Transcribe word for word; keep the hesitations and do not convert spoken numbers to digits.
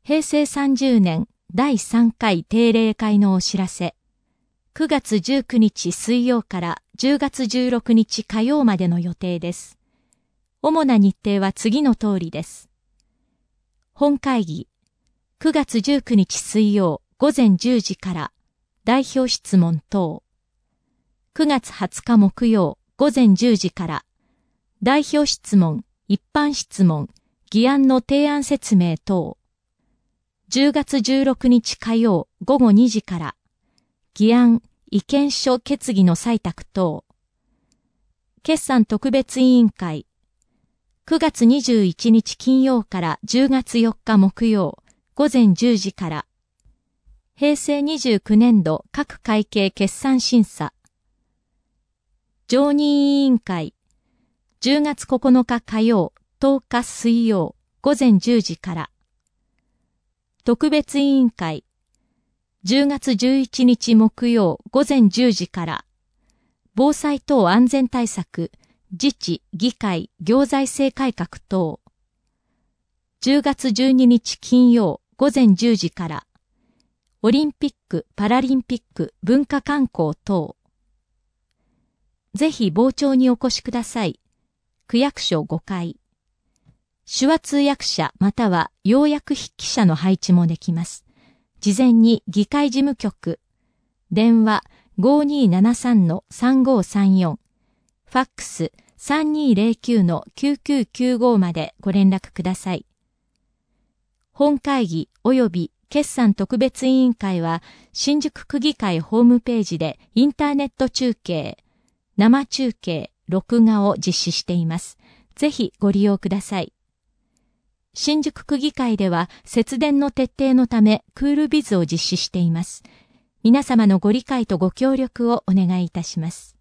へいせいさんじゅうねんだいさんかい定例会のお知らせ。くがつじゅうくにち水曜からじゅうがつじゅうろくにち火曜までの予定です。主な日程は次の通りです。本会議、くがつじゅうくにち水曜ごぜんじゅうじから代表質問等。くがつはつか木曜ごぜんじゅうじから代表質問、一般質問、議案の提案説明等。じゅうがつじゅうろくにち火曜ごごにじから議案、意見書決議の採択等。決算特別委員会。くがつにじゅういちにち金曜からじゅうがつよっか木曜ごぜんじゅうじから。へいせいにじゅうきゅうねんど各会計決算審査。常任委員会。じゅうがつここのか火曜、とおか水曜ごぜんじゅうじから。特別委員会。じゅうがつじゅういちにち木曜ごぜんじゅうじから。防災等安全対策、自治、議会、行財政改革等。じゅうがつじゅうににち金曜ごぜんじゅうじから。オリンピック・パラリンピック、文化観光等。ぜひ傍聴にお越しください。区役所ごかい。手話通訳者または要約筆記者の配置もできます。事前に議会事務局、電話 ごにーななさんのさんごーさんよん、ファックス さんにーぜろきゅうのきゅうきゅうきゅうご までご連絡ください。本会議及び決算特別委員会は新宿区議会ホームページでインターネット中継、生中継、録画を実施しています。ぜひご利用ください。新宿区議会では節電の徹底のためクールビズを実施しています。皆様のご理解とご協力をお願いいたします。